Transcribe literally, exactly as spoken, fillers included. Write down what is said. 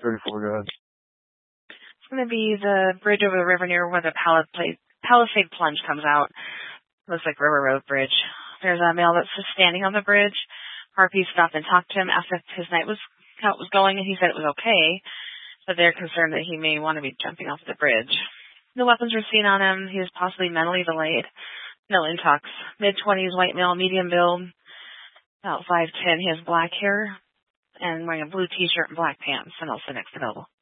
thirty-four, go ahead. It's going to be the bridge over the river near where the Palisade, Palisade Plunge comes out. Looks like River Road Bridge. There's a male that's just standing on the bridge. Harpies stopped and talked to him, asked if his night was how it was going, and he said it was okay, but they're concerned that he may want to be jumping off the bridge. No weapons were seen on him. He was possibly mentally delayed. No intox. mid-twenties, white male, medium build, about five ten. He has black hair and wearing a blue T-shirt and black pants, and also next available.